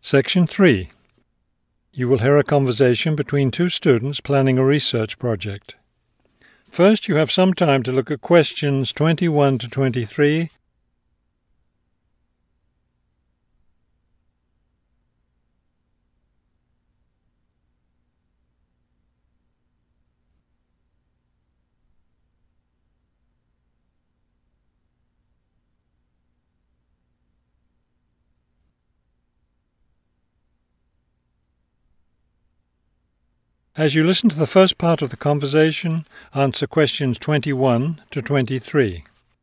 Section 3. You will hear a conversation between two students planning a research project. First, you have some time to look at questions 21 to 23 As you listen to the first part of the conversation, answer questions 21 to 23.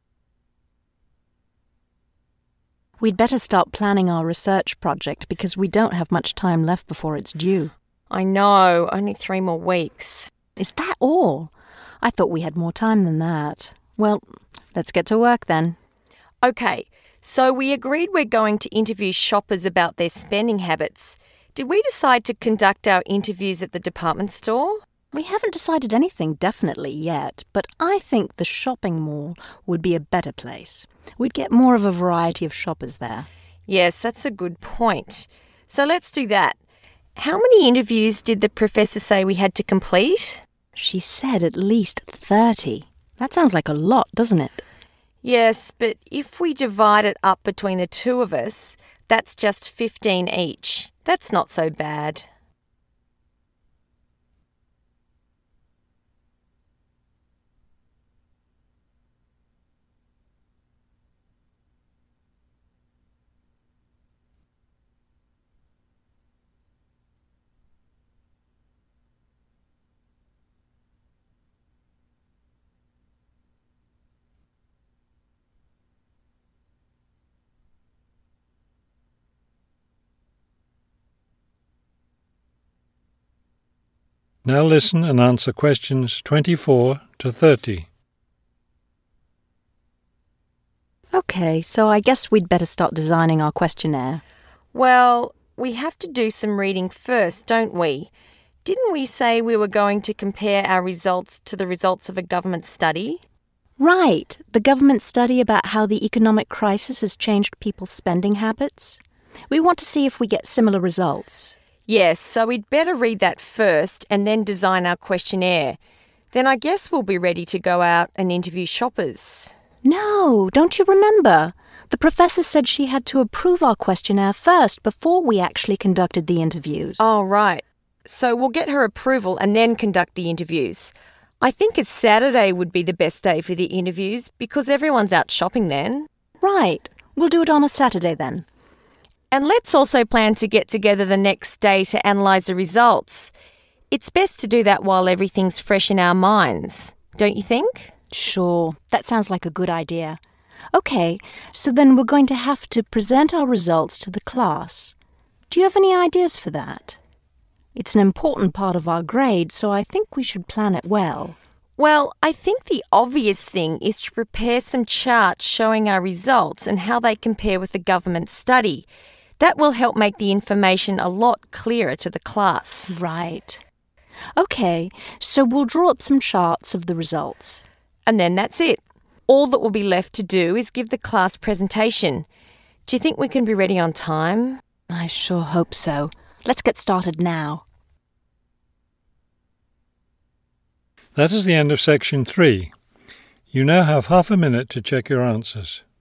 We'd better start planning our research project because we don't have much time left before it's due. I know, only 3 more weeks. Is that all? I thought we had more time than that. Well, let's get to work then. Okay, so we agreed we're going to interview shoppers about their spending habits. Did we decide to conduct our interviews at the department store? We haven't decided anything definitely yet, but I think the shopping mall would be a better place. We'd get more of a variety of shoppers there. Yes, that's a good point. So let's do that. How many interviews did the professor say we had to complete? She said at least 30. That sounds like a lot, doesn't it? Yes, but if we divide it up between the two of us, that's just 15 each. That's not so bad. Now listen and answer questions 24 to 30. Okay, so I guess we'd better start designing our questionnaire. Well, we have to do some reading first, don't we? Didn't we say we were going to compare our results to the results of a government study? Right, the government study about how the economic crisis has changed people's spending habits. We want to see if we get similar results. Yes, so we'd better read that first and then design our questionnaire. Then I guess we'll be ready to go out and interview shoppers. No, don't you remember? The professor said she had to approve our questionnaire first before we actually conducted the interviews. Oh, right. So we'll get her approval and then conduct the interviews. I think a Saturday would be the best day for the interviews because everyone's out shopping then. Right. We'll do it on a Saturday then. And let's also plan to get together the next day to analyse the results. It's best to do that while everything's fresh in our minds, don't you think? Sure, that sounds like a good idea. Okay, so then we're going to have to present our results to the class. Do you have any ideas for that? It's an important part of our grade, so I think we should plan it well. Well, I think the obvious thing is to prepare some charts showing our results and how they compare with the government study. That will help make the information a lot clearer to the class. Right. Okay, so we'll draw up some charts of the results. And then that's it. All that will be left to do is give the class presentation. Do you think we can be ready on time? I sure hope so. Let's get started now. That is the end of Section 3. You now have half a minute to check your answers.